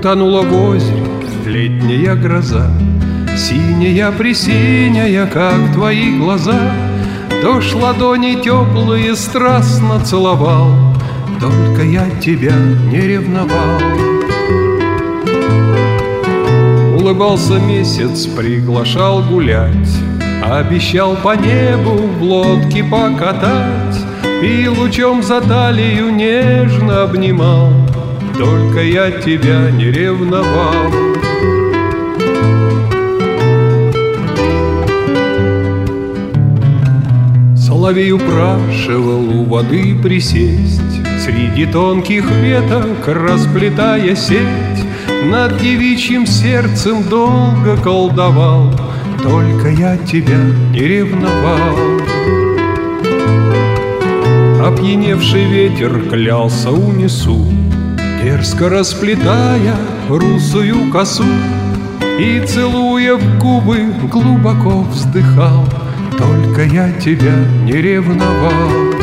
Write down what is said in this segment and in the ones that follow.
Утонула в озере летняя гроза, синяя-пресиняя, как твои глаза. Дождь ладони теплые страстно целовал, только я тебя не ревновал. Улыбался месяц, приглашал гулять, обещал по небу в лодке покатать, и лучом за талию нежно обнимал, только я тебя не ревновал. Соловей упрашивал у воды присесть, среди тонких веток расплетая сеть, над девичьим сердцем долго колдовал, только я тебя не ревновал. Опьяневший ветер клялся унесу, дерзко расплетая русую косу, и, целуя в губы, глубоко вздыхал, только я тебя не ревновал.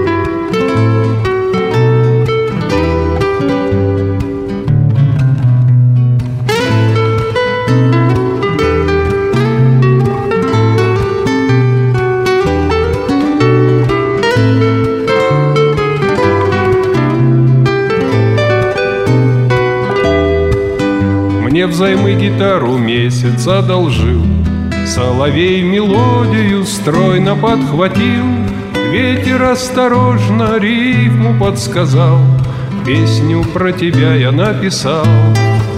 Мне взаймы гитару месяц одолжил, соловей мелодию стройно подхватил, ветер осторожно рифму подсказал, песню про тебя я написал.